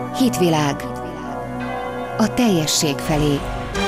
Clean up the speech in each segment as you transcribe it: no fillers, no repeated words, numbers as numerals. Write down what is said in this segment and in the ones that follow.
Hitvilág. A teljesség felé.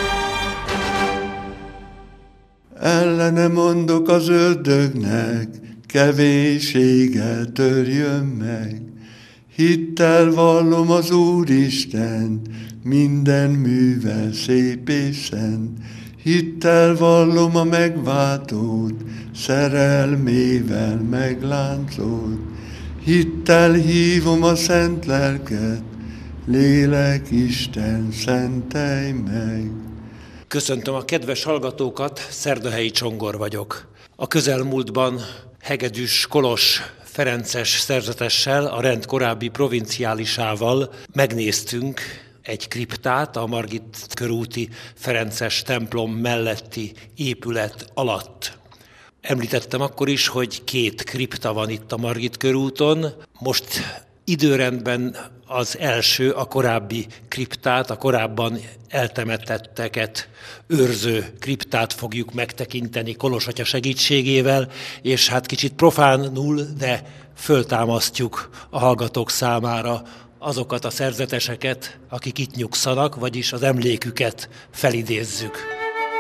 Ellene mondok az ördögnek, kevésséggel törjön meg. Hittel vallom az Úristent, minden művel szép és szent. Hittel vallom a megváltót, szerelmével megláncolt. Hittel hívom a szent lelket, lélek Isten, szentelj meg. Köszöntöm a kedves hallgatókat, Szerdahelyi Csongor vagyok. A közelmúltban Hegedűs Kolos Ferences szerzetessel, a rend korábbi provinciálisával megnéztünk egy kriptát a Margit körúti Ferences templom melletti épület alatt. Említettem akkor is, hogy 2 kripta van itt a Margit körúton. Most időrendben az első, a korábbi kriptát, a korábban eltemetetteket őrző kriptát fogjuk megtekinteni Kolos atya segítségével, és hát kicsit profánul, de föltámasztjuk a hallgatók számára azokat a szerzeteseket, akik itt nyugszanak, vagyis az emléküket felidézzük.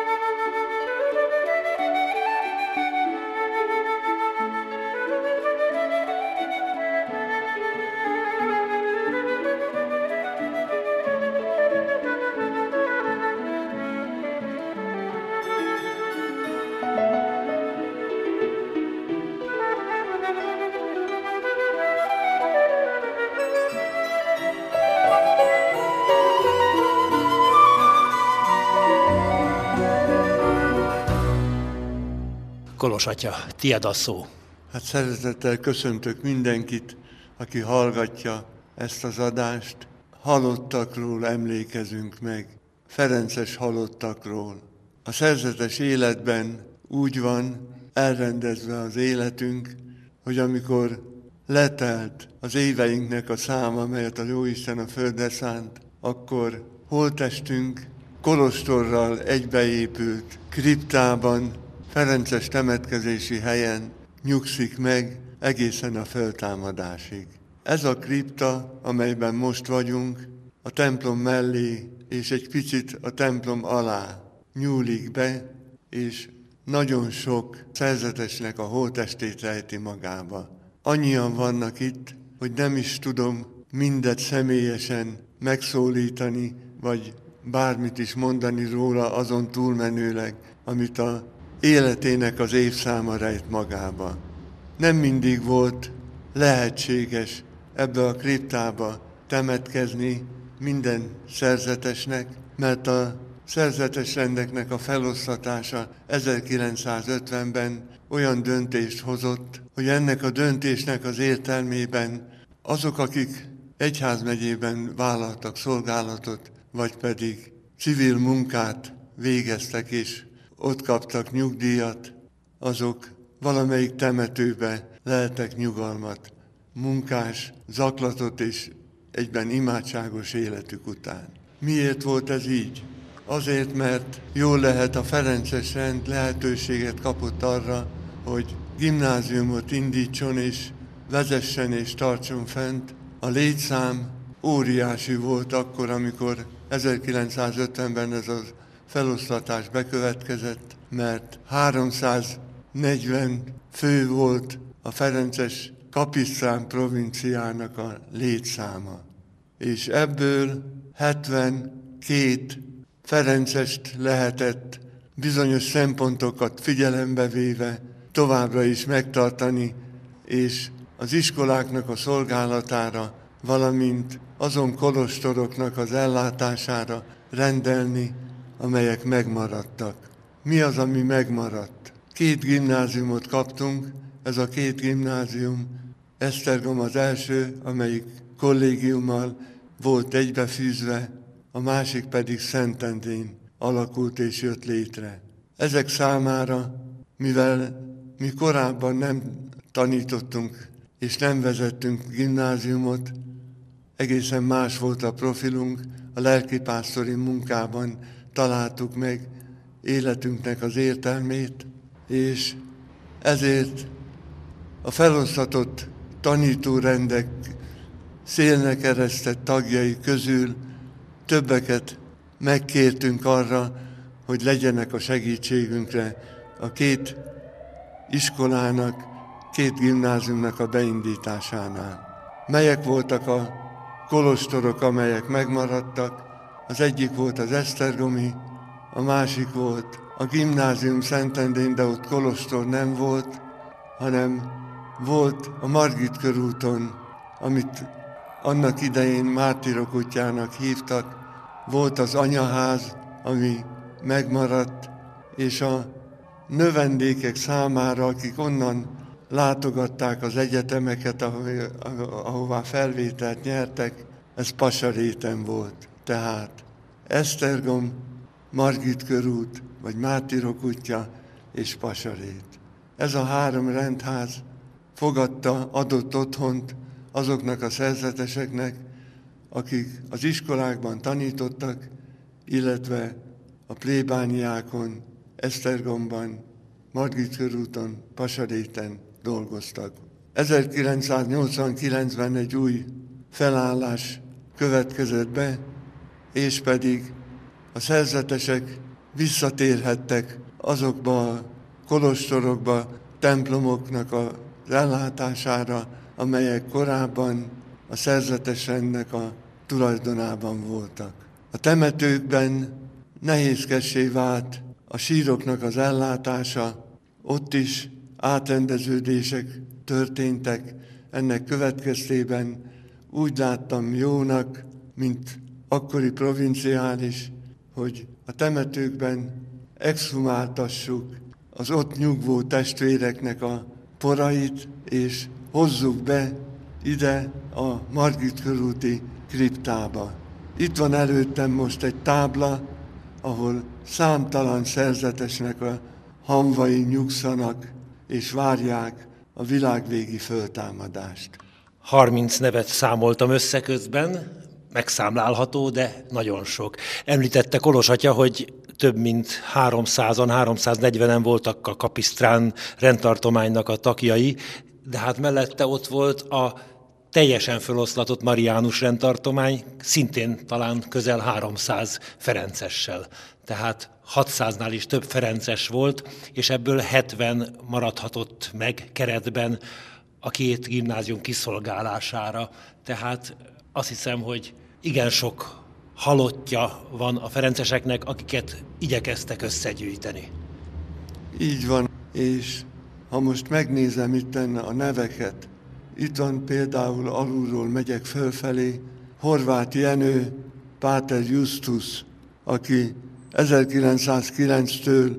Kolos atya, tiéd a szó. Hát szeretettel köszöntök mindenkit, aki hallgatja ezt az adást. Halottakról emlékezünk meg, ferences halottakról. A szerzetes életben úgy van elrendezve az életünk, hogy amikor letelt az éveinknek a száma, melyet a Jóisten a földre szánt, akkor holttestünk kolostorral egybeépült kriptában, ferences temetkezési helyen nyugszik meg egészen a föltámadásig. Ez a kripta, amelyben most vagyunk, a templom mellé és egy picit a templom alá nyúlik be, és nagyon sok szerzetesnek a holttestét rejti magába. Annyian vannak itt, hogy nem is tudom mindet személyesen megszólítani, vagy bármit is mondani róla azon túlmenőleg, amit a életének az évszáma rejt magába. Nem mindig volt lehetséges ebbe a kriptába temetkezni minden szerzetesnek, mert a szerzetesrendeknek a feloszlatása 1950-ben olyan döntést hozott, hogy ennek a döntésnek az értelmében azok, akik egyházmegyében vállaltak szolgálatot, vagy pedig civil munkát végeztek és ott kaptak nyugdíjat, azok valamelyik temetőbe leltek nyugalmat, munkás, zaklatott és egyben imádságos életük után. Miért volt ez így? Azért, mert jól lehet a ferences rend lehetőséget kapott arra, hogy gimnáziumot indítson és vezessen és tartson fent. A létszám óriási volt akkor, amikor 1950-ben ez az feloszlatás bekövetkezett, mert 340 fő volt a ferences Kapisztrán provinciának a létszáma. És ebből 72 ferencest lehetett bizonyos szempontokat figyelembe véve továbbra is megtartani, és az iskoláknak a szolgálatára, valamint azon kolostoroknak az ellátására rendelni, amelyek megmaradtak. Mi az, ami megmaradt? 2 gimnáziumot kaptunk, ez a 2 gimnázium, Esztergom az első, amelyik kollégiummal volt egybefűzve, a másik pedig Szentendrén alakult és jött létre. Ezek számára, mivel mi korábban nem tanítottunk és nem vezettünk gimnáziumot, egészen más volt a profilunk, a lelkipásztori munkában találtuk meg életünknek az értelmét, és ezért a felosztatott tanítórendek szélnek eresztett tagjai közül többeket megkértünk arra, hogy legyenek a segítségünkre a két iskolának, két gimnáziumnak a beindításánál. Melyek voltak a kolostorok, amelyek megmaradtak? Az egyik volt az esztergomi, a másik volt a gimnázium Szentendrén, de ott kolostor nem volt, hanem volt a Margit körúton, amit annak idején Mártírok útjának hívtak, volt az anyaház, ami megmaradt, és a növendékek számára, akik onnan látogatták az egyetemeket, ahová felvételt nyertek, ez Pasaréten volt. Tehát Esztergom, Margit körút, vagy Mártírok útja és Pasarét. Ez a három rendház fogadta, adott otthont azoknak a szerzeteseknek, akik az iskolákban tanítottak, illetve a plébániákon, Esztergomban, Margit körúton, Pasaréten dolgoztak. 1989-ben egy új felállás következett be, és pedig a szerzetesek visszatérhettek azokba a kolostorokba, templomoknak az ellátására, amelyek korábban a szerzetes rendnek a tulajdonában voltak. A temetőkben nehézkessé vált a síroknak az ellátása, ott is átrendeződések történtek, ennek következtében úgy láttam jónak, mint akkori provinciális, hogy a temetőkben exhumáltassuk az ott nyugvó testvéreknek a porait, és hozzuk be ide a Margit körúti kriptába. Itt van előttem most egy tábla, ahol számtalan szerzetesnek a hamvai nyugszanak, és várják a világvégi föltámadást. 30 nevet számoltam össze közben, megszámlálható, de nagyon sok. Említette Kolos atya, hogy több mint 300-an, 340-en voltak a Kapisztrán rendtartománynak a tagjai, de hát mellette ott volt a teljesen feloszlatott Mariánus rendtartomány, szintén talán közel 300 ferencessel. Tehát 600-nál is több ferences volt, és ebből 70 maradhatott meg keretben a két gimnázium kiszolgálására. Tehát azt hiszem, hogy igen sok halottja van a ferenceseknek, akiket igyekeztek összegyűjteni. Így van, és ha most megnézem itten a neveket, itt van például alulról megyek fölfelé, Horváth Jenő, Páter Justus, aki 1909-től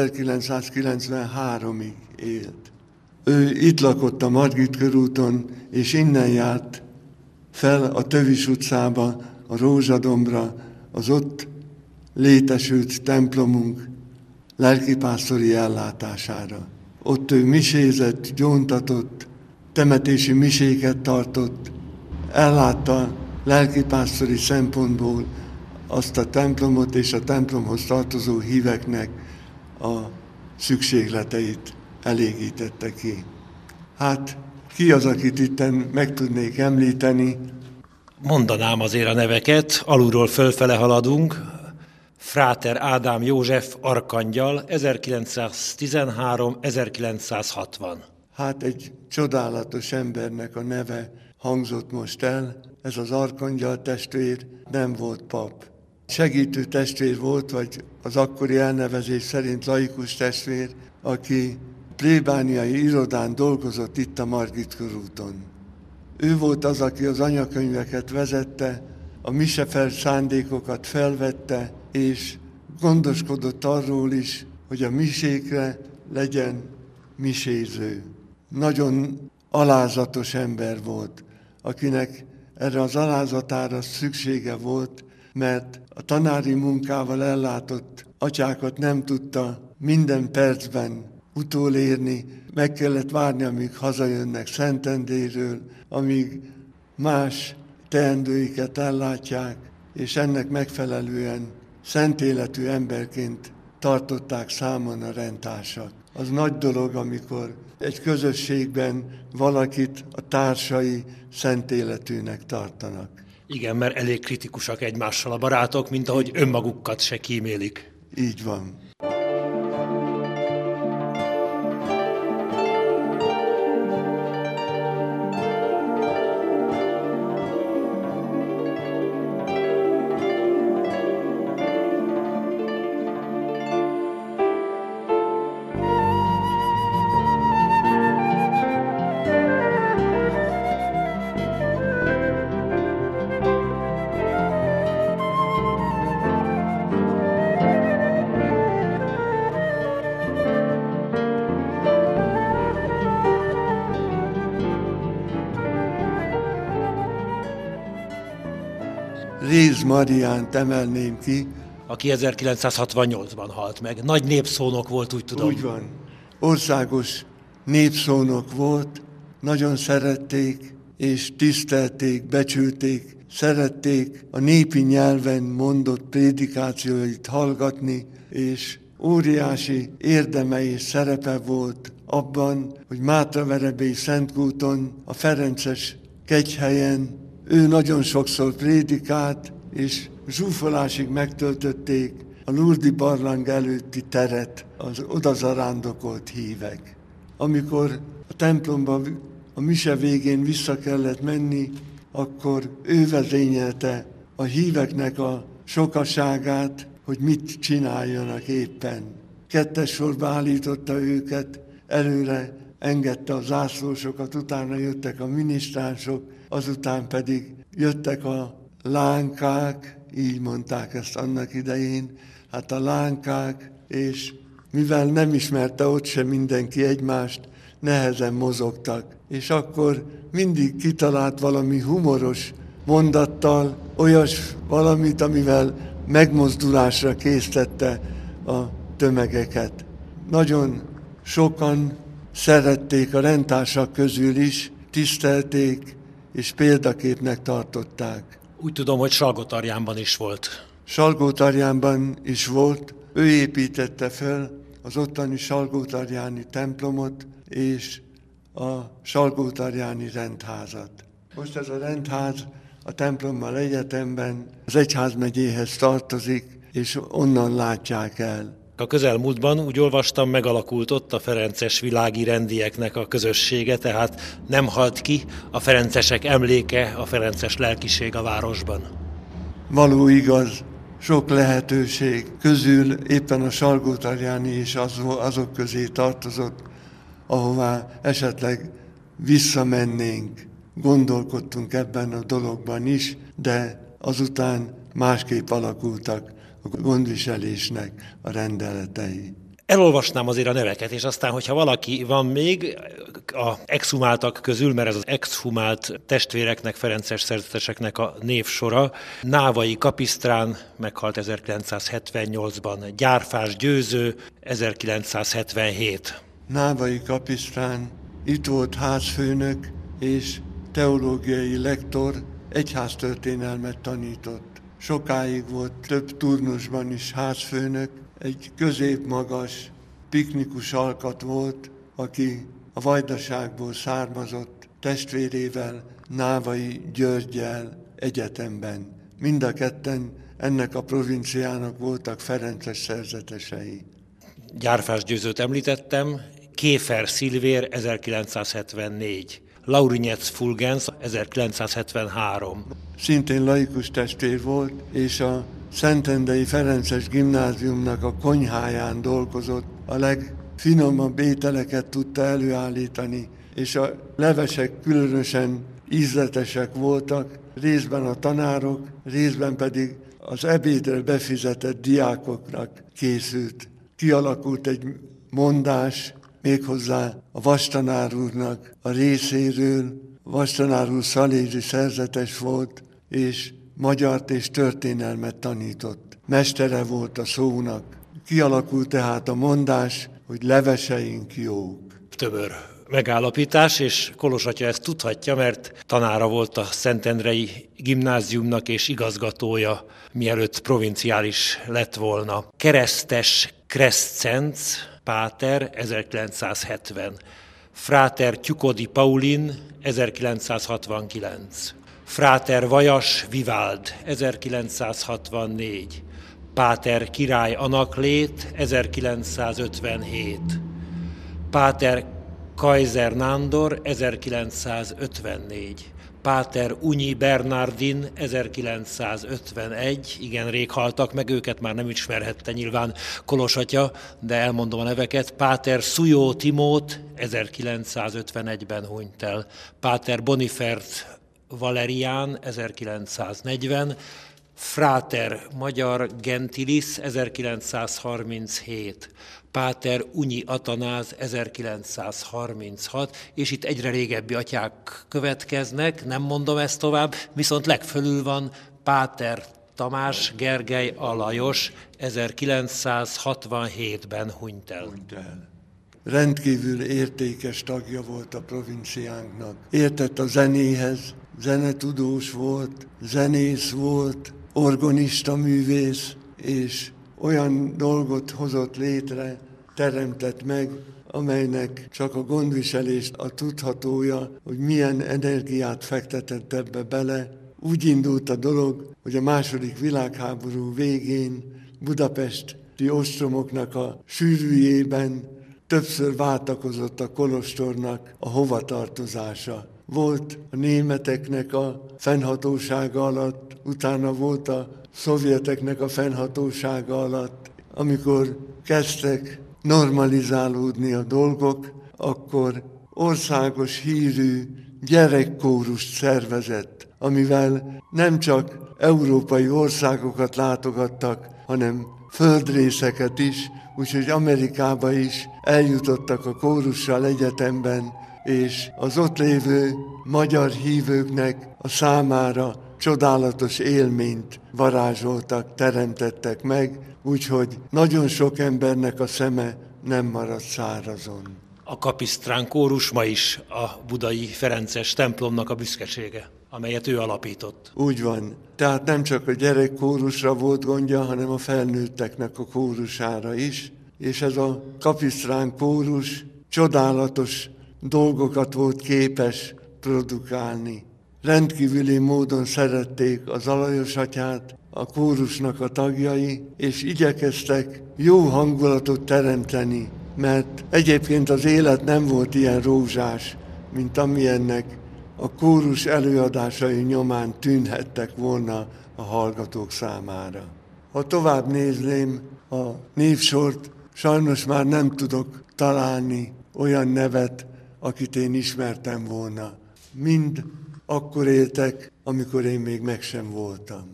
1993-ig élt. Ő itt lakott a Margit körúton, és innen járt fel a Tövis utcába, a Rózsadombra, az ott létesült templomunk lelkipásztori ellátására. Ott ő misézett, gyóntatott, temetési miséket tartott, ellátta lelkipásztori szempontból azt a templomot és a templomhoz tartozó híveknek a szükségleteit elégítette ki. Hát ki az, akit itten meg tudnék említeni? Mondanám azért a neveket, alulról fölfele haladunk. Fráter Ádám József arkangyal, 1913-1960. Hát egy csodálatos embernek a neve hangzott most el. Ez az arkangyal testvér nem volt pap. Segítő testvér volt, vagy az akkori elnevezés szerint laikus testvér, aki plébániai irodán dolgozott itt a Margit körúton. Ő volt az, aki az anyakönyveket vezette, a misefelt szándékokat felvette, és gondoskodott arról is, hogy a misékre legyen miséző. Nagyon alázatos ember volt, akinek erre az alázatára szüksége volt, mert a tanári munkával ellátott atyákat nem tudta minden percben utolérni, meg kellett várni, amíg hazajönnek Szentendréről, amíg más teendőiket ellátják, és ennek megfelelően szent életű emberként tartották számon a rendtársak. Az nagy dolog, amikor egy közösségben valakit a társai szent életűnek tartanak. Igen, mert elég kritikusak egymással a barátok, mint ahogy önmagukat se kímélik. Így van. Réz Mariánt emelném ki, aki 1968-ban halt meg. Nagy népszónok volt, úgy tudom. Úgy van. Országos népszónok volt, nagyon szerették és tisztelték, becsülték, szerették a népi nyelven mondott prédikációit hallgatni, és óriási érdeme és szerepe volt abban, hogy Mátraverebélyi Szentkúton, a Ferences kegyhelyen ő nagyon sokszor prédikált, és zsúfolásig megtöltötték a Lurdi barlang előtti teret az odazarándokolt hívek. Amikor a templomba a mise végén vissza kellett menni, akkor ő vezényelte a híveknek a sokaságát, hogy mit csináljanak éppen. Kettes sorba állította őket, előre engedte a zászlósokat, utána jöttek a minisztránsok, azután pedig jöttek a lánkák, így mondták ezt annak idején, hát a lánkák, és mivel nem ismerte ott sem mindenki egymást, nehezen mozogtak. És akkor mindig kitalált valami humoros mondattal, olyas valamit, amivel megmozdulásra késztette a tömegeket. Nagyon sokan szerették a rendtársak közül is, tisztelték és példaképnek tartották. Úgy tudom, hogy Salgótarjánban is volt. Salgótarjánban is volt, ő építette fel az ottani salgótarjáni templomot és a salgótarjáni rendházat. Most ez a rendház a templommal egyetemben az egyházmegyéhez tartozik, és onnan látják el. A közelmúltban, úgy olvastam, megalakult ott a ferences világi rendieknek a közössége, tehát nem halt ki a ferencesek emléke, a ferences lelkiség a városban. Való igaz, sok lehetőség közül éppen a salgótarjáni is azok közé tartozott, ahová esetleg visszamennénk. Gondolkodtunk ebben a dologban is, de azután másképp alakultak a gondviselésnek a rendeletei. Elolvasnám azért a neveket, és aztán, hogyha valaki van még a exhumáltak közül, mert ez az exhumált testvéreknek, ferences szerzeteseknek a névsora, Návai Kapisztrán meghalt 1978-ban, Gyárfás Győző 1977. Návai Kapisztrán itt volt házfőnök és teológiai lektor, egyháztörténelmet tanított. Sokáig volt több turnusban is házfőnök, egy középmagas, piknikus alkat volt, aki a Vajdaságból származott, testvérével, Návai Györggyel egyetemben. Mind a ketten ennek a provinciának voltak ferences szerzetesei. Gyárfás Győzőt említettem, Kéfer Szilvér 1974. Laurinyec Fulgens 1973. Szintén laikus testvér volt, és a Szentendrei Ferences Gimnáziumnak a konyháján dolgozott, a legfinomabb ételeket tudta előállítani, és a levesek különösen ízletesek voltak, részben a tanárok, részben pedig az ebédre befizetett diákoknak készült. Kialakult egy mondás, méghozzá a vastanár úrnak a részéről. Vastanár úr szalézi szerzetes volt, és magyart és történelmet tanított. Mestere volt a szónak. Kialakult tehát a mondás, hogy leveseink jók. Tömör megállapítás, és Kolos atya ezt tudhatja, mert tanára volt a Szentendrei Gimnáziumnak és igazgatója, mielőtt provinciális lett volna. Keresztes Crescenc Páter 1970. Fráter Tyukodi Paulin, 1969. Fráter Vajas Viváld, 1964. Páter Király Anaklét, 1957. Páter Kaiser Nándor, 1954. Páter Unyi Bernardin, 1951, igen, rég haltak meg, őket már nem ismerhette nyilván Kolos atya, de elmondom a neveket. Páter Szujó Timót, 1951-ben hunyt el. Páter Bonifert Valerián, 1940. Fráter Magyar Gentilis, 1937. Páter Unyi Atanáz, 1936, és itt egyre régebbi atyák következnek, nem mondom ezt tovább, viszont legfölül van Páter Tamás Gergely Alajos, 1967-ben hunyt el. Rendkívül értékes tagja volt a provinciánknak. Értett a zenéhez, zenetudós volt, zenész volt, organista művész, és olyan dolgot hozott létre, teremtett meg, amelynek csak a gondviselést a tudhatója, hogy milyen energiát fektetett ebbe bele. Úgy indult a dolog, hogy a második világháború végén budapesti ostromoknak a sűrűjében többször váltakozott a kolostornak a hovatartozása. Volt a németeknek a fennhatósága alatt, utána volt a szovjeteknek a fennhatósága alatt. Amikor kezdtek normalizálódni a dolgok, akkor országos hírű gyerekkórust szervezett, amivel nem csak európai országokat látogattak, hanem földrészeket is, úgyhogy Amerikába is eljutottak a kórussal egyetemben, és az ott lévő magyar hívőknek a számára csodálatos élményt varázsoltak, teremtettek meg, úgyhogy nagyon sok embernek a szeme nem maradt szárazon. A Kapisztrán kórus ma is a budai ferences templomnak a büszkesége, amelyet ő alapított. Úgy van. Tehát nem csak a gyerekkórusra volt gondja, hanem a felnőtteknek a kórusára is, és ez a Kapisztrán kórus csodálatos dolgokat volt képes produkálni. Rendkívüli módon szerették az Alajos atyát, a kórusnak a tagjai, és igyekeztek jó hangulatot teremteni, mert egyébként az élet nem volt ilyen rózsás, mint amilyennek a kórus előadásai nyomán tűnhettek volna a hallgatók számára. Ha tovább nézném a névsort, sajnos már nem tudok találni olyan nevet, akit én ismertem volna. Mind akkor éltek, amikor én még meg sem voltam.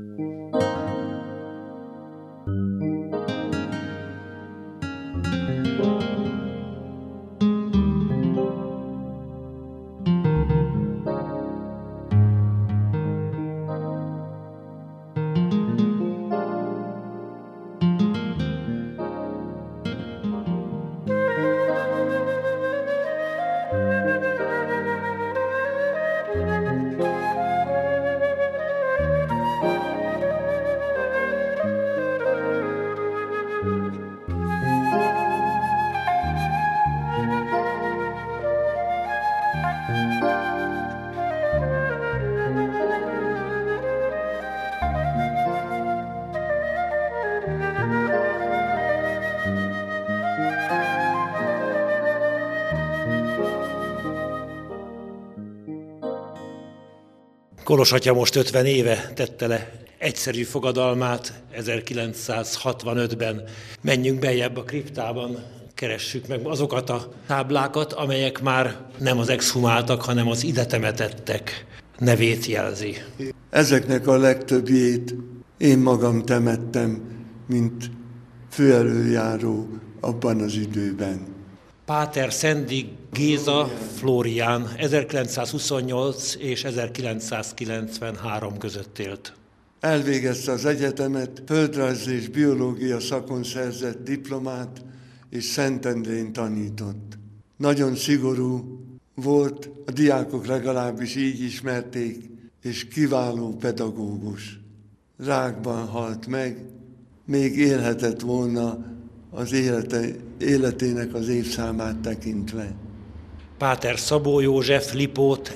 Kolos atya most 50 éve tette le egyszerű fogadalmát, 1965-ben. Menjünk beljebb a kriptában, keressük meg azokat a táblákat, amelyek már nem az exhumáltak, hanem az ide temetettek nevét jelzi. Ezeknek a legtöbbjét én magam temettem, mint főelöljáró abban az időben. Páter Szendi Géza Flórián 1928 és 1993 között élt. Elvégezte az egyetemet, földrajz és biológia szakon szerzett diplomát, és Szentendrén tanított. Nagyon szigorú volt, a diákok legalábbis így ismerték, és kiváló pedagógus. Rákban halt meg, még élhetett volna az életének az évszámát tekintve. Páter Szabó József Lipót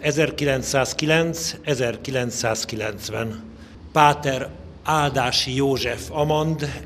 1909-1990. Páter Áldási József Amand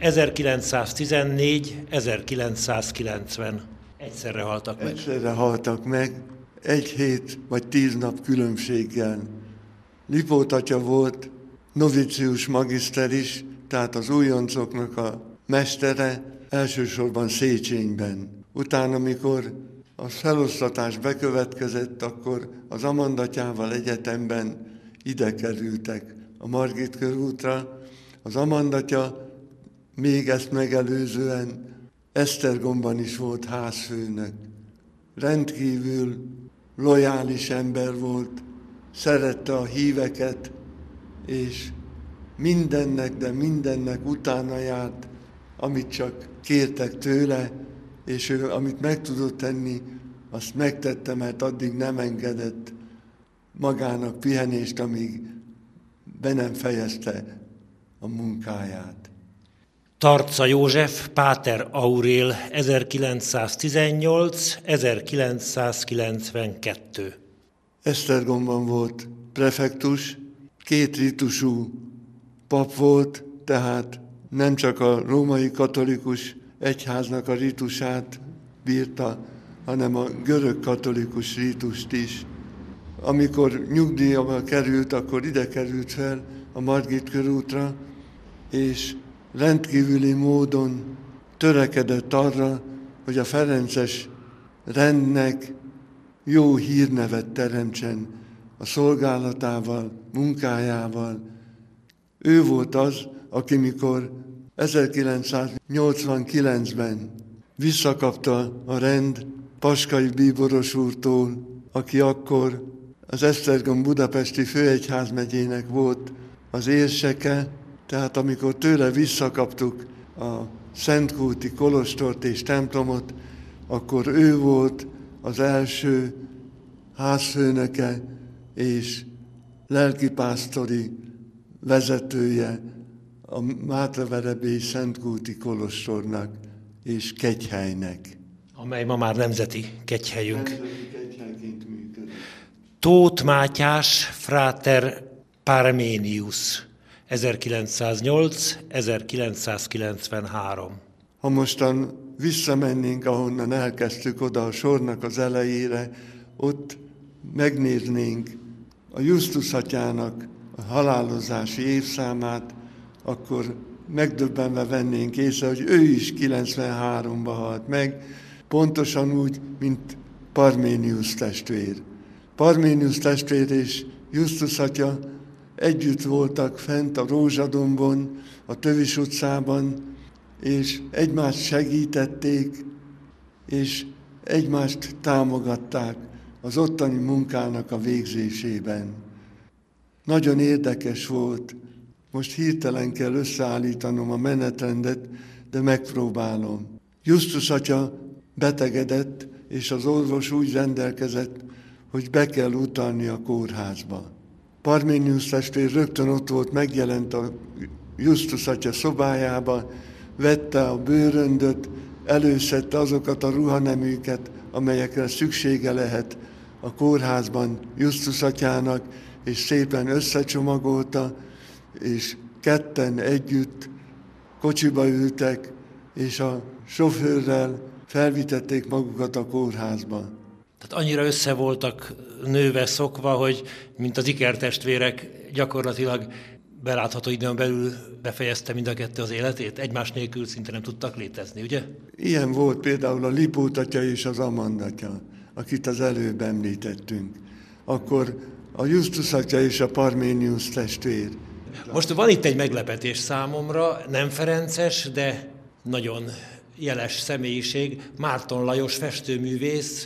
1914-1990. Egyszerre haltak meg. Egyszerre haltak meg, 1 hét vagy 10 nap különbséggel. Lipót atya volt novicius magiszter is, tehát az újoncoknak a mestere, elsősorban Széchenyben. Utána, amikor a felosztatás bekövetkezett, akkor az Amandatyával egyetemben ide kerültek a Margit körútra. Az Amandatya még ezt megelőzően Esztergomban is volt házfőnök. Rendkívül lojális ember volt, szerette a híveket, és mindennek, de mindennek utána járt, amit csak kértek tőle, és ő, amit meg tudott tenni, azt megtette, mert addig nem engedett magának pihenést, amíg be nem fejezte a munkáját. Tarca József Páter Aurél 1918-1992. Esztergomban volt prefektus, 2 ritusú pap volt, tehát nem csak a római katolikus egyháznak a ritusát bírta, hanem a görög katolikus ritust is. Amikor nyugdíjba került, akkor ide került fel a Margit körútra, és rendkívüli módon törekedett arra, hogy a ferences rendnek jó hírnevet teremtsen a szolgálatával, munkájával. Ő volt az, aki mikor 1989-ben visszakapta a rend Paskai bíboros úrtól, aki akkor az Esztergom-Budapesti Főegyházmegyének volt az érseke, tehát amikor tőle visszakaptuk a Szentkúti kolostort és templomot, akkor ő volt az első házfőnöke és lelkipásztori vezetője a Mátraverebélyi Szentkúti kolostornak és kegyhelynek. Amely ma már nemzeti kegyhelyünk. Nemzeti kegyhelyként működik. Tóth Mátyás Fráter Parménius 1908-1993. Ha mostan visszamennénk, ahonnan elkezdtük oda a sornak az elejére, ott megnéznénk a Justus atyának a halálozási évszámát, akkor megdöbbenve vennénk észre, hogy ő is 93-ban halt meg, pontosan úgy, mint Parménius testvér. Parménius testvér és Justus atya együtt voltak fent a Rózsadombon, a Tövis utcában, és egymást segítették, és egymást támogatták az ottani munkának a végzésében. Nagyon érdekes volt, most hirtelen kell összeállítanom a menetrendet, de megpróbálom. Justus atya betegedett, és az orvos úgy rendelkezett, hogy be kell utalni a kórházba. Parménius testvér rögtön ott volt, megjelent a Justus atya szobájába, vette a bőröndöt, előszedte azokat a ruhaneműket, amelyekre szüksége lehet a kórházban Justus atyának, és szépen összecsomagolta, és ketten együtt kocsiba ültek, és a sofőrrel felvitették magukat a kórházba. Tehát annyira össze voltak nőve szokva, hogy mint az ikertestvérek gyakorlatilag belátható időn belül befejezte mind a kettő az életét, egymás nélkül szinte nem tudtak létezni, ugye? Ilyen volt például a Lipót atya és az Amandatya, akit az előbb említettünk. Akkor a Justus atya és a Parménius testvér. Most van itt egy meglepetés számomra, nem ferences, de nagyon jeles személyiség, Márton Lajos festőművész,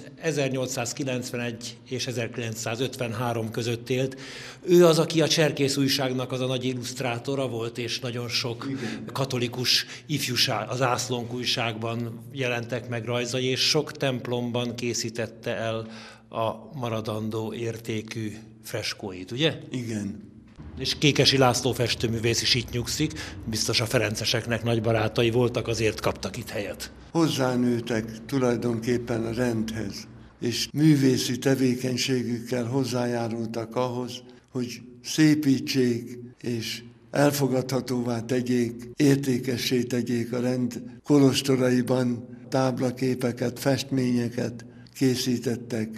1891 és 1953 között élt. Ő az, aki a Cserkész újságnak az a nagy illusztrátora volt, és nagyon sok katolikus ifjúság, az Ászlónk újságban jelentek meg rajzai, és sok templomban készítette el a maradandó értékű freskóit, ugye? Igen. És Kékesi László festőművész is itt nyugszik, biztos a ferenceseknek nagy barátai voltak, azért kaptak itt helyet. Hozzánőtek tulajdonképpen a rendhez, és művészi tevékenységükkel hozzájárultak ahhoz, hogy szépítsék és elfogadhatóvá tegyék, értékessé tegyék a rend kolostoraiban, táblaképeket, festményeket készítettek.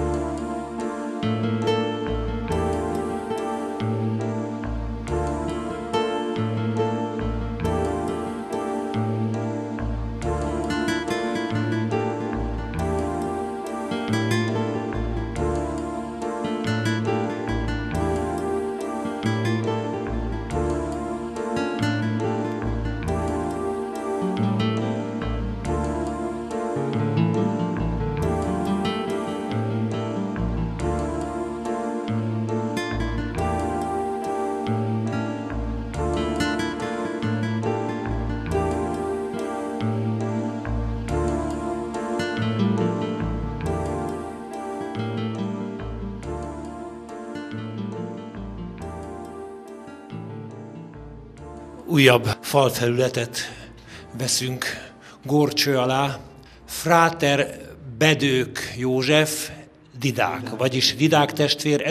Újabb falfelületet veszünk górcső alá. Fráter Bedők József, didák, vagyis didák testvér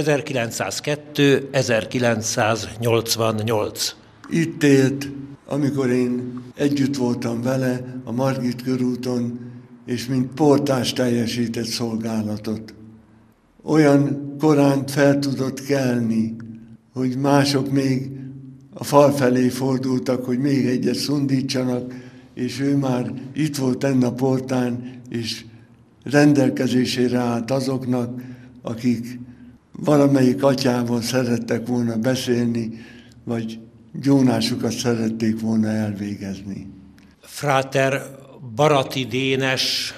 1902-1988. Itt élt, amikor én együtt voltam vele a Margit körúton, és mint portás teljesített szolgálatot. Olyan korán fel tudott kelni, hogy mások még a fal felé fordultak, hogy még egyet szundítsanak, és ő már itt volt enn a portán, és rendelkezésére állt azoknak, akik valamelyik atyával szerettek volna beszélni, vagy gyónásukat szerették volna elvégezni. Fráter Barati Dénes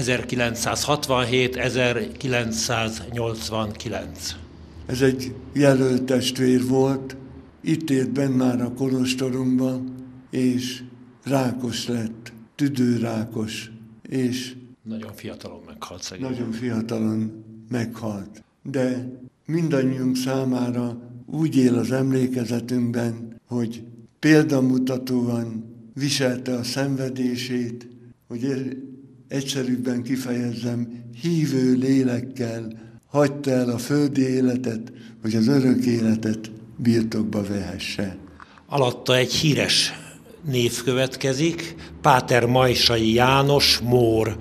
1967-1989. Ez egy jelölt testvér volt, itt élt benn már a kolostorunkban, és rákos lett, tüdőrákos, és nagyon fiatalon meghalt szegény. Nagyon fiatalon meghalt. De mindannyiunk számára úgy él az emlékezetünkben, hogy példamutatóan viselte a szenvedését, hogy egyszerűbben kifejezzem, hívő lélekkel hagyta el a földi életet, hogy az örök életet birtokba vehesse. Alatta egy híres név következik, Páter Majsai János Mór,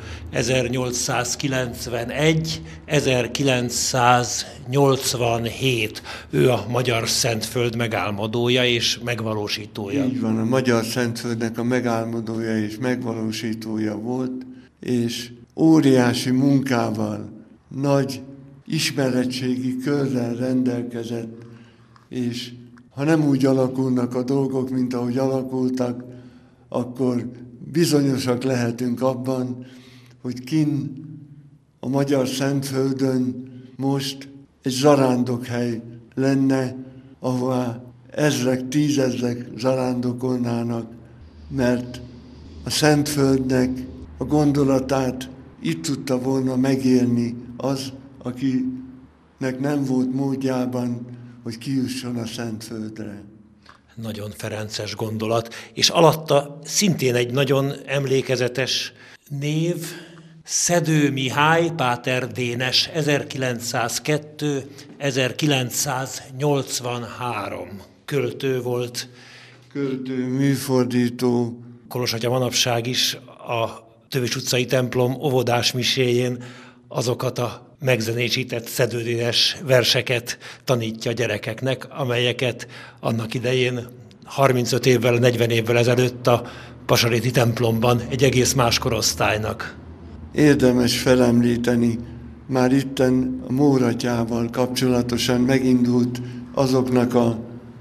1891-1987. Ő a Magyar Szentföld megálmodója és megvalósítója. Így van, a Magyar Szentföldnek a megálmodója és megvalósítója volt, és óriási munkával, nagy ismeretségi körrel rendelkezett, és ha nem úgy alakulnak a dolgok, mint ahogy alakultak, akkor bizonyosak lehetünk abban, hogy kinn a Magyar Szentföldön most egy zarándokhely lenne, ahová ezrek, tízezrek zarándokolnának, mert a Szentföldnek a gondolatát itt tudta volna megélni az, akinek nem volt módjában, hogy kijusson a Szentföldre. Nagyon ferences gondolat, és alatta szintén egy nagyon emlékezetes név, Szedő Mihály Páter Dénes, 1902-1983. Költő volt. Költő, műfordító. Kolozsvárja manapság is a Tövis utcai templom óvodás miséjén azokat a megzenésített Szedő Dénes verseket tanítja a gyerekeknek, amelyeket annak idején 35 évvel, 40 évvel ezelőtt a Pasaréti templomban egy egész más korosztálynak. Érdemes felemlíteni, már itten a Mór atyával kapcsolatosan megindult azoknak a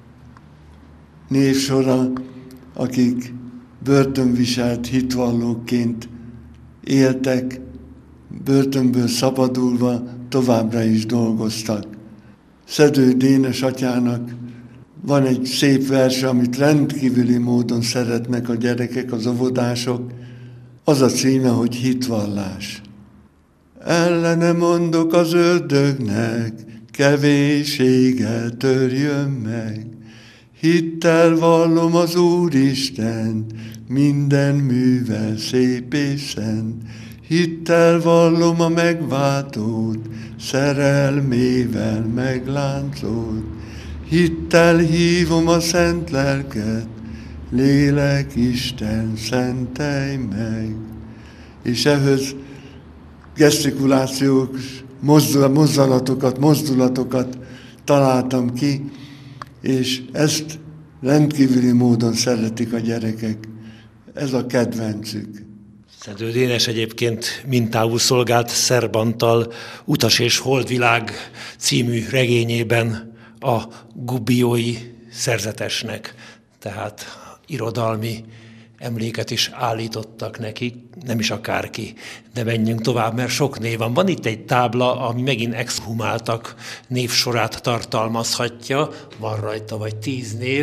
névsora, akik börtönviselt hitvallóként éltek, börtönből szabadulva továbbra is dolgoztak. Szedő Dénes atyának van egy szép verse, amit rendkívüli módon szeretnek a gyerekek, az óvodások. Az a címe, hogy hitvallás. Ellene mondok az ördögnek, kevésséggel törjön meg. Hittel vallom az Úristen, minden művel szép és szent. Hittel vallom a megváltót, szerelmével megláncolt. Hittel hívom a szent lelket, lélek Isten, szentelj meg. És ehhez gesztikulációs mozdulatokat találtam ki, és ezt rendkívüli módon szeretik a gyerekek. Ez a kedvencük. Szedő Dénes egyébként mintául szolgált Szerb Antal Utas és Holdvilág című regényében a gubbioi szerzetesnek. Tehát irodalmi emléket is állítottak neki, nem is akárki. De menjünk tovább, mert sok név van. Van itt egy tábla, ami megint exhumáltak névsorát tartalmazhatja. Van rajta vagy 10 név.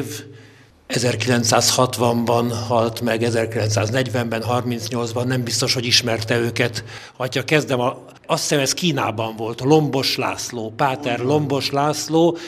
1960-ban halt meg, 1940-ben, 38-ban, nem biztos, hogy ismerte őket. Ha kezdem, azt hiszem ez Kínában volt, Lombos László, Páter Lombos László,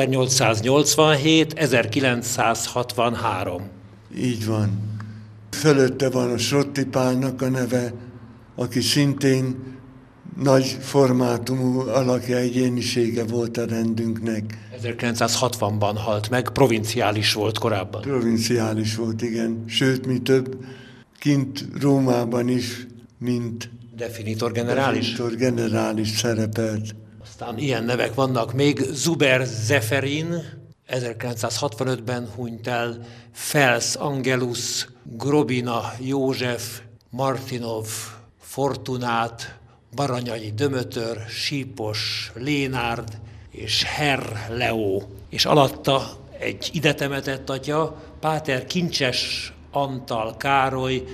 1887-1963. Így van. Fölötte van a Srotti Pálnak a neve, aki szintén nagy formátumú alakja, egyénisége volt a rendünknek. 1960-ban halt meg, provinciális volt korábban. Provinciális volt, igen. Sőt, mi több, kint Rómában is, mint Definitor generális. Definitor generális szerepelt. Aztán ilyen nevek vannak még. Zuber Zeferin, 1965-ben hunyt el, Fels Angelus, Grobina József, Martinov, Fortunát, Baranyai Dömötör, Sípos Lénárd és Herr Leo. És alatta egy ide temetett atya, Páter Kincses Antal Károly,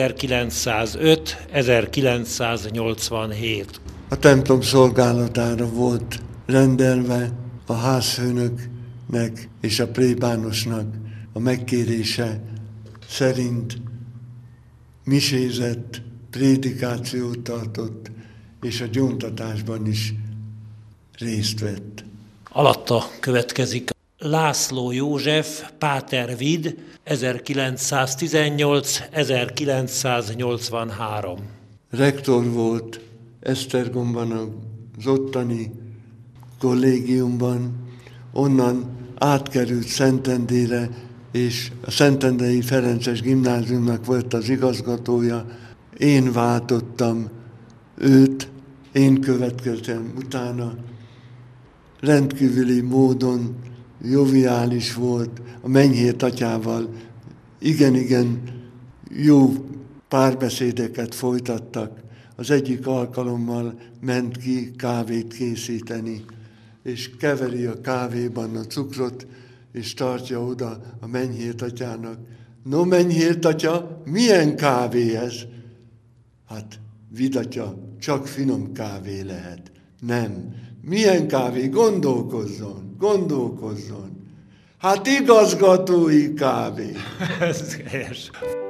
1905-1987. A templom szolgálatára volt rendelve a házfőnöknek és a plébánosnak a megkérése szerint misézett, prédikációt tartott, és a gyóntatásban is részt vett. Alatta következik László József, Páter Vid, 1918-1983. Rektor volt Esztergomban, az ottani kollégiumban, onnan átkerült Szentendére, és a Szentendrei Ferences Gimnáziumnak volt az igazgatója. Én váltottam őt, én következtem utána. Rendkívüli módon joviális volt, a Menyhért atyával igen jó párbeszédeket folytattak. Az egyik alkalommal ment ki kávét készíteni, és keveri a kávéban a cukrot, és tartja oda a Menyhért atyának. No, Menyhért atya, milyen kávé ez? Hát, Vidatya, csak finom kávé lehet. Nem. Milyen kávé? Gondolkozzon. Hát igazgatói kávé. Ez helyes.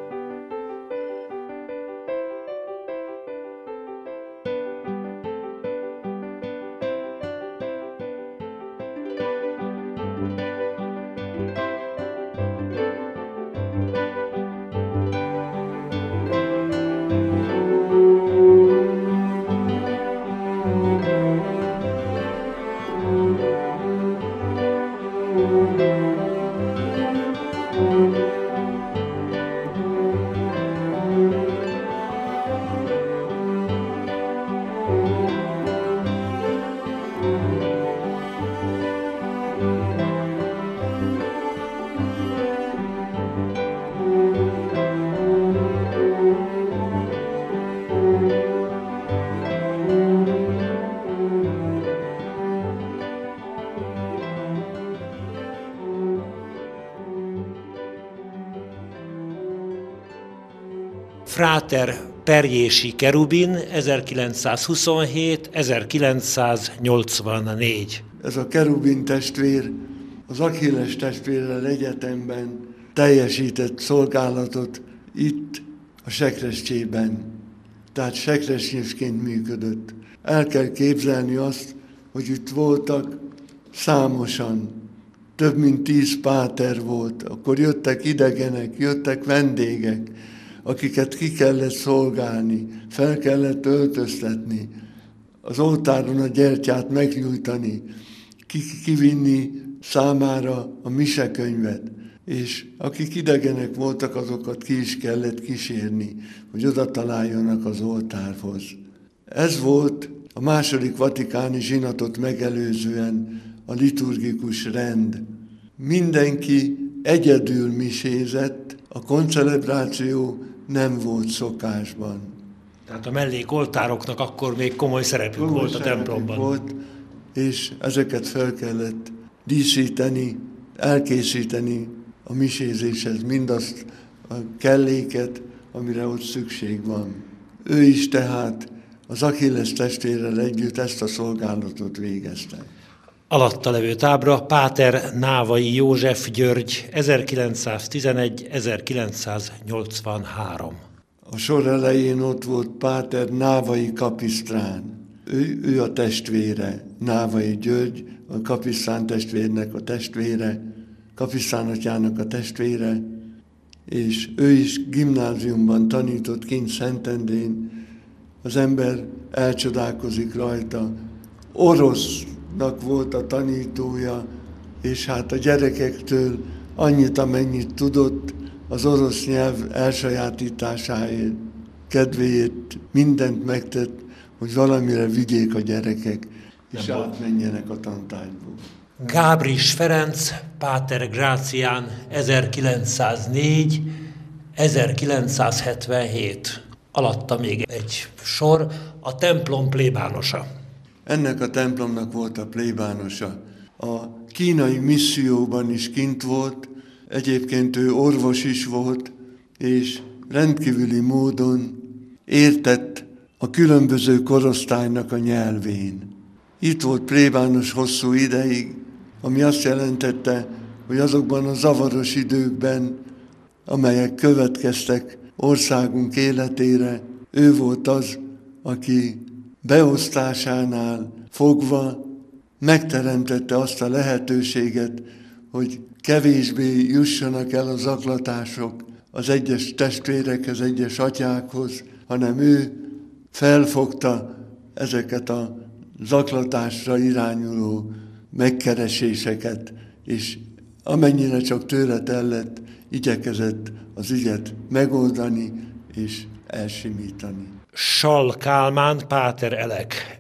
Fráter Perjési Kerubin, 1927-1984. Ez a Kerubin testvér az Achilles testvérrel egyetemben teljesített szolgálatot itt a Sekrescsében. Tehát sekresnyésként működött. El kell képzelni azt, hogy itt voltak számosan, több mint 10 páter volt. Akkor jöttek idegenek, jöttek vendégek. akiket ki kellett szolgálni, fel kellett öltöztetni, az oltáron a gyertyát megnyújtani, kivinni számára a misekönyvet, és akik idegenek voltak, azokat ki is kellett kísérni, hogy oda találjanak az oltárhoz. Ez volt a második vatikáni zsinatot megelőzően a liturgikus rend. Mindenki egyedül misézett, a koncelebráció nem volt szokásban. Tehát a mellékoltároknak akkor még komoly szerepük volt a templomban. Volt, és ezeket fel kellett díszíteni, elkészíteni a misézéshez, mindazt a kelléket, amire ott szükség van. Ő is tehát az Achilles testvérrel együtt ezt a szolgálatot végezte. Alatta levő tábla Páter Návai József György 1911-1983. A sor elején ott volt Páter Návai Kapisztrán. Ő a testvére, Návai György, a Kapisztrán testvérnek a testvére, Kapisztrán atyának a testvére, és ő is gimnáziumban tanított kint Szentendrén. Az ember elcsodálkozik rajta. Orosznak volt a tanítója, és hát a gyerekektől annyit, amennyit tudott, az orosz nyelv elsajátításáért, kedvéért mindent megtett, hogy valamire vigyék a gyerekek, és átmenjenek a tantárgyból. Gábris Ferenc, Páter Grácián 1904-1977. Alatta még egy sor, a templom plébánosa. Ennek a templomnak volt a plébánosa. A kínai misszióban is kint volt, egyébként ő orvos is volt, és rendkívüli módon értett a különböző korosztálynak a nyelvén. Itt volt plébános hosszú ideig, ami azt jelentette, hogy azokban a zavaros időkben, amelyek következtek országunk életére, ő volt az, aki beosztásánál fogva megteremtette azt a lehetőséget, hogy kevésbé jussanak el a zaklatások az egyes testvérekhez, egyes atyákhoz, hanem ő felfogta ezeket a zaklatásra irányuló megkereséseket, és amennyire csak tőle tellett, igyekezett az ügyet megoldani és elsimítani. Sall Kálmán, Páter Elek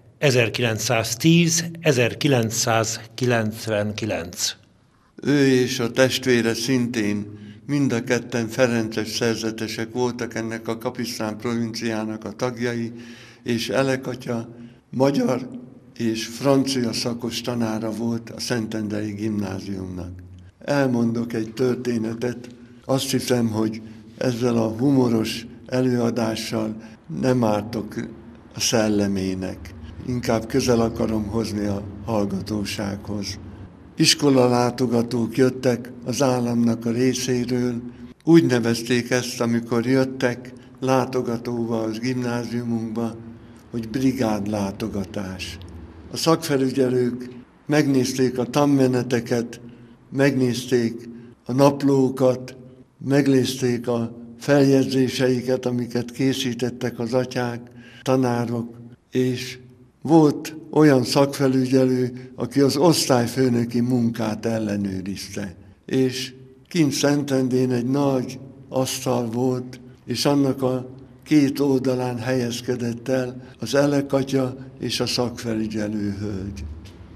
1910-1999. Ő és a testvére szintén mind a ketten ferences szerzetesek voltak, ennek a Kapisztrán provinciának a tagjai, és Elek atya magyar és francia szakos tanára volt a Szentendrei gimnáziumnak. Elmondok egy történetet, azt hiszem, hogy ezzel a humoros előadással nem ártok a szellemének. Inkább közel akarom hozni a hallgatósághoz. Iskolalátogatók jöttek az államnak a részéről. Úgy nevezték ezt, amikor jöttek látogatóval az gimnáziumunkba, hogy brigádlátogatás. A szakfelügyelők megnézték a tanmeneteket, megnézték a naplókat, megnézték a feljegyzéseiket, amiket készítettek az atyák, tanárok, és volt olyan szakfelügyelő, aki az osztályfőnöki munkát ellenőrizte. És kint Szentendrén egy nagy asztal volt, és annak a két oldalán helyezkedett el az Elek atya és a szakfelügyelő hölgy.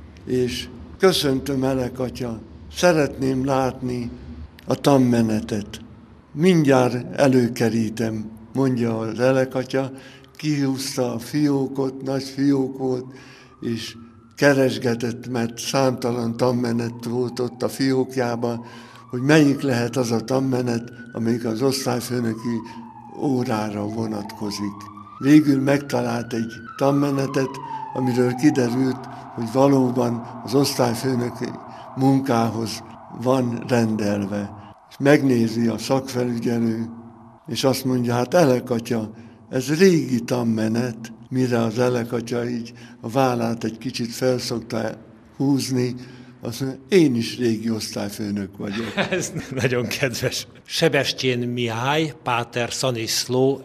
És köszöntöm, Elek atya, szeretném látni a tanmenetet. Mindjárt előkerítem, mondja az Elek atya, kihúzta a fiókot, nagy fiók volt, és keresgetett, mert számtalan tanmenet volt ott a fiókjában, hogy melyik lehet az a tanmenet, amelyik az osztályfőnöki órára vonatkozik. Végül megtalált egy tanmenetet, amiről kiderült, hogy valóban az osztályfőnöki munkához van rendelve. És megnézi a szakfelügyelő, és azt mondja, hát Elek atya, ez régi tanmenet, mire az Elek atya így a vállát egy kicsit felszokta húzni, Azt mondja, én is régi osztályfőnök vagyok. Ez nagyon kedves. Sebestyén Mihály, páter Szaniszló,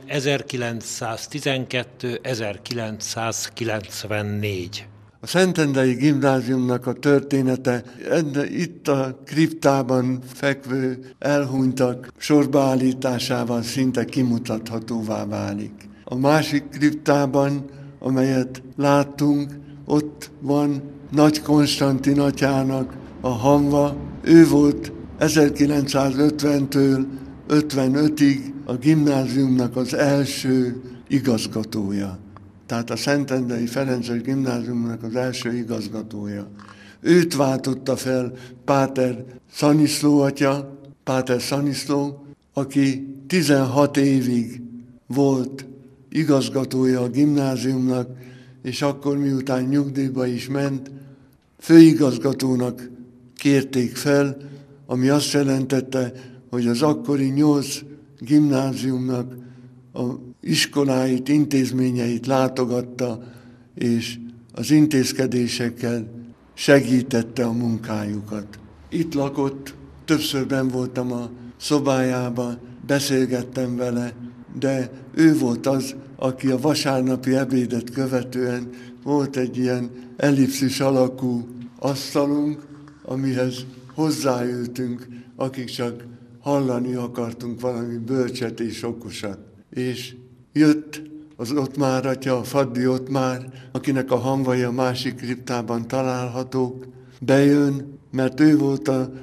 1912-1994. A Szentendrei Gimnáziumnak a története itt a kriptában fekvő elhunytak sorbaállításával szinte kimutathatóvá válik. A másik kriptában, amelyet láttunk, ott van Nagy Konstantin atyának a hamva. Ő volt 1950-től 55-ig a gimnáziumnak az első igazgatója. Tehát a Szentendrei Ferences Gimnáziumnak az első igazgatója. Őt váltotta fel páter Szaniszló atya, páter Szaniszló, aki 16 évig volt igazgatója a gimnáziumnak, és akkor miután nyugdíjba is ment, főigazgatónak kérték fel, ami azt jelentette, hogy az akkori 8 gimnáziumnak a iskoláit, intézményeit látogatta, és az intézkedésekkel segítette a munkájukat. Itt lakott, többször benn voltam a szobájában, beszélgettem vele, de ő volt az, aki a vasárnapi ebédet követően volt egy ilyen ellipszis alakú asztalunk, amihez hozzáültünk, akik csak hallani akartunk valami bölcset és okosat. És jött az Ottmár atya, a Faddi Ottmár, akinek a hamvai a másik kriptában találhatók, bejön, mert ő volt a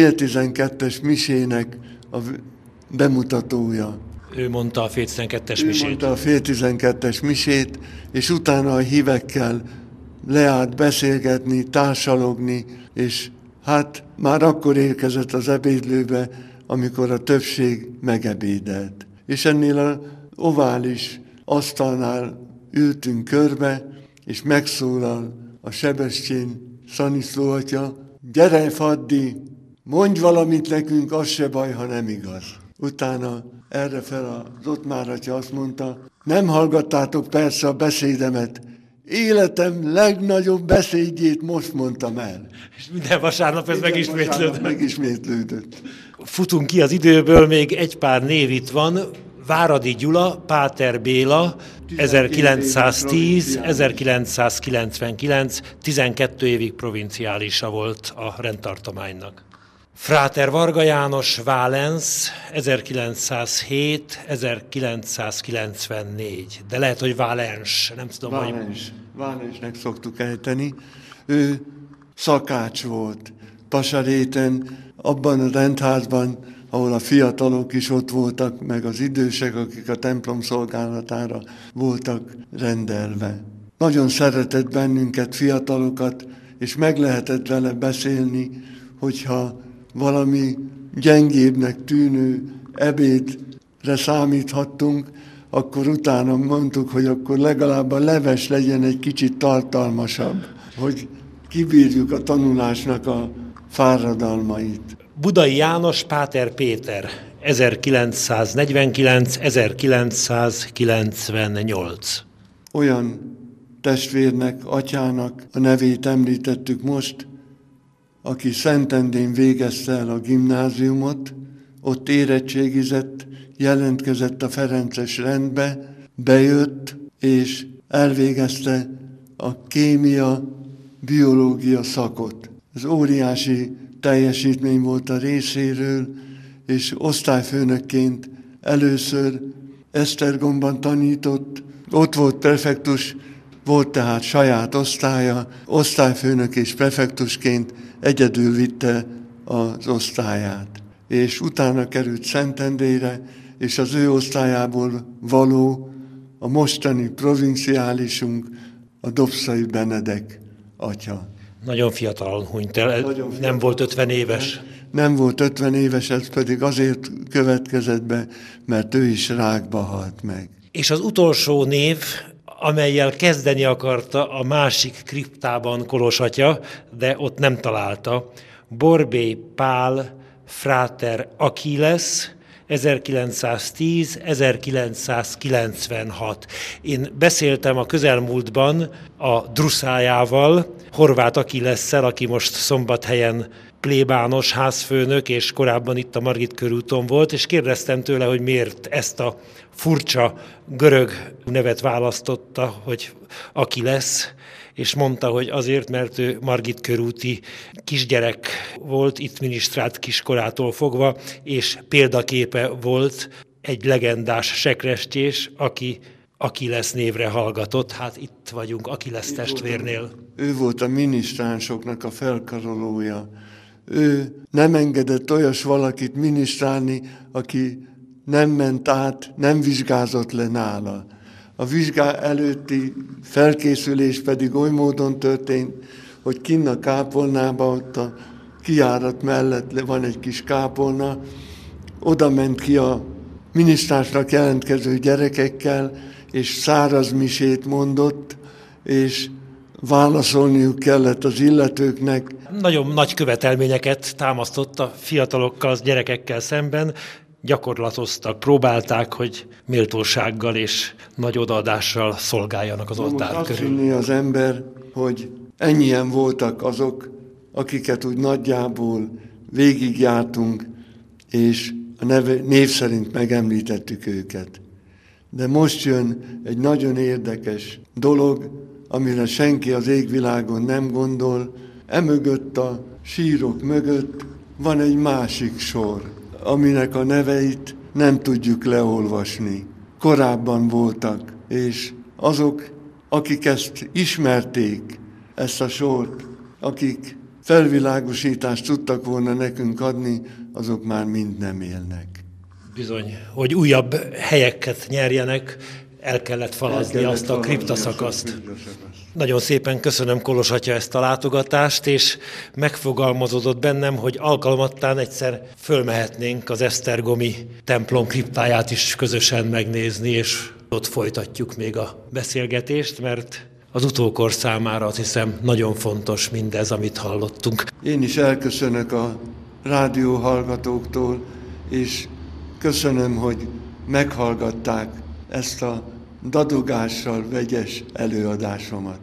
11:30 misének a bemutatója. Ő mondta a fél 12-es misét. Ő mondta a fél 12-es misét, és utána a hívekkel leállt beszélgetni, társalogni, és hát már akkor érkezett az ebédlőbe, amikor a többség megebédelt. És ennél az ovális asztalnál ültünk körbe, és megszólal a Sebestyén Szaniszló atya, gyere Faddi, mondj valamit nekünk, az se baj, ha nem igaz. Utána errefel az Ottmár atya azt mondta, nem hallgattátok persze a beszédemet, életem legnagyobb beszédjét most mondtam el. És minden vasárnap ez megismétlődött. Futunk ki az időből, még egy pár név itt van. Váradi Gyula, Páter Béla, 1910-1999, 12 évig provinciálisa volt a rendtartománynak. Fráter Varga János, Válensz, 1907-1994. De lehet, hogy Válens, nem tudom, Válensnek szoktuk ejteni. Ő szakács volt. Pasaréten, abban a rendházban, ahol a fiatalok is ott voltak, meg az idősek, akik a templom szolgálatára voltak rendelve. Nagyon szeretett bennünket, fiatalokat, és meg lehetett vele beszélni, hogyha valami gyengébbnek tűnő ebédre számíthattunk, akkor utána mondtuk, hogy akkor legalább a leves legyen egy kicsit tartalmasabb, hogy kibírjuk a tanulásnak a fáradalmait. Budai János, Páter Péter, 1949-1998. Olyan testvérnek, atyának a nevét említettük most, aki Szentendrén végezte el a gimnáziumot, ott érettségizett, jelentkezett a ferences rendbe, bejött és elvégezte a kémia, biológia szakot. Ez óriási teljesítmény volt a részéről, és osztályfőnökként először Esztergomban tanított, ott volt prefektus, volt tehát saját osztálya, osztályfőnök és prefektusként egyedül vitte az osztályát. És utána került Szentendrére, és az ő osztályából való a mostani provinciálisunk, a Dobszai Benedek atya. Nagyon fiatalon hunyt el, nem volt 50 éves. Nem volt 50 éves, ez pedig azért következett be, mert ő is rákba halt meg. És az utolsó név, amellyel kezdeni akarta a másik kriptában Kolos atya, de ott nem találta, Borbély Pál Fráter Achilles, 1910-1996. Én beszéltem a közelmúltban a Druszájával, Horváth Akilesszel, aki most Szombathelyen plébános, házfőnök, és korábban itt a Margit körúton volt, és kérdeztem tőle, hogy miért ezt a furcsa görög nevet választotta, hogy Akilesz, és mondta, hogy azért, mert ő Margit körúti kisgyerek volt, itt minisztrált kiskorától fogva, és példaképe volt egy legendás sekrestyés, aki Akilesz névre hallgatott. Hát itt vagyunk Akilesz testvérnél. Ő volt a minisztránsoknak a felkarolója. Ő nem engedett olyas valakit minisztrálni, aki nem ment át, nem vizsgázott le nála. A vizsgá előtti felkészülés pedig oly módon történt, hogy kinn a kápolnában, ott a kijárat mellett van egy kis kápolna, oda ment ki a minisztránsnak jelentkező gyerekekkel, és száraz misét mondott, és válaszolniuk kellett az illetőknek. Nagyon nagy követelményeket támasztott a fiatalokkal, az gyerekekkel szemben, gyakorlatoztak, próbálták, hogy méltósággal és nagy odaadással szolgáljanak az oltár most körül. azt hinni az ember, hogy ennyien voltak azok, akiket úgy nagyjából végigjártunk, és a név szerint megemlítettük őket. De most jön egy nagyon érdekes dolog, amire senki az égvilágon nem gondol. Emögött a sírok mögött van egy másik sor, aminek a neveit nem tudjuk leolvasni. Korábban voltak, és azok, akik ezt ismerték, ezt a sort, akik felvilágosítást tudtak volna nekünk adni, azok már mind nem élnek. Bizony, hogy újabb helyeket nyerjenek, el kellett falazni azt a kriptaszakaszt. Nagyon szépen köszönöm, Kolos atya, ezt a látogatást, és megfogalmazódott bennem, hogy alkalmattán egyszer fölmehetnénk az esztergomi templom kriptáját is közösen megnézni, és ott folytatjuk még a beszélgetést, mert az utókor számára azt hiszem nagyon fontos mindez, amit hallottunk. Én is elköszönök a rádióhallgatóktól, és köszönöm, hogy meghallgatták ezt a dadogással vegyes előadásomat.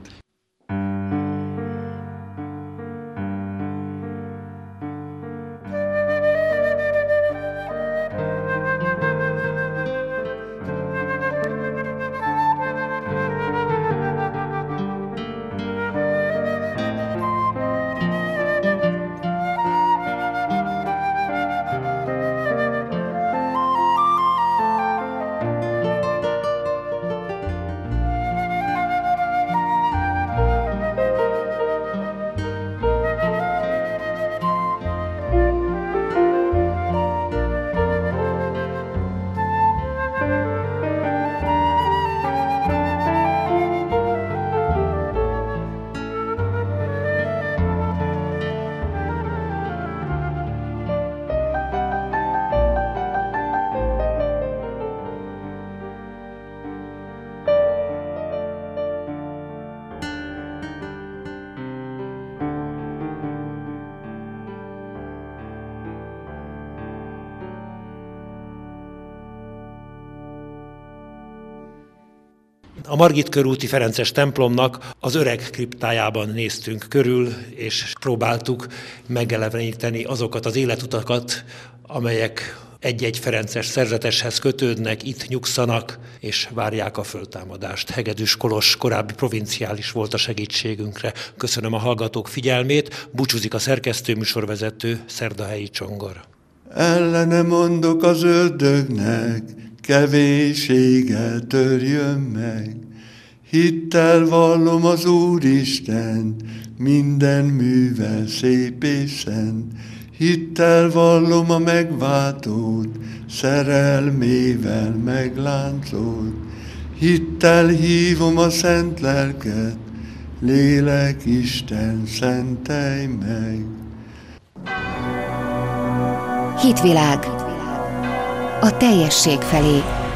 A Margit körúti ferences templomnak az öreg kriptájában néztünk körül, és próbáltuk megeleveníteni azokat az életutakat, amelyek egy-egy ferences szerzeteshez kötődnek, itt nyugszanak, és várják a föltámadást. Hegedűs Kolos korábbi provinciális volt a segítségünkre. Köszönöm a hallgatók figyelmét, búcsúzik a szerkesztő műsorvezető, Szerdahelyi Csongor. Ellene mondok az ördögnek, kevésséggel törjön meg. Hittel vallom az Úristen, minden művel szép és szent. Hittel vallom a megváltót, szerelmével megláncolt. Hittel hívom a szent lelket, lélek Isten, szentelj meg. Hitvilág a teljesség felé.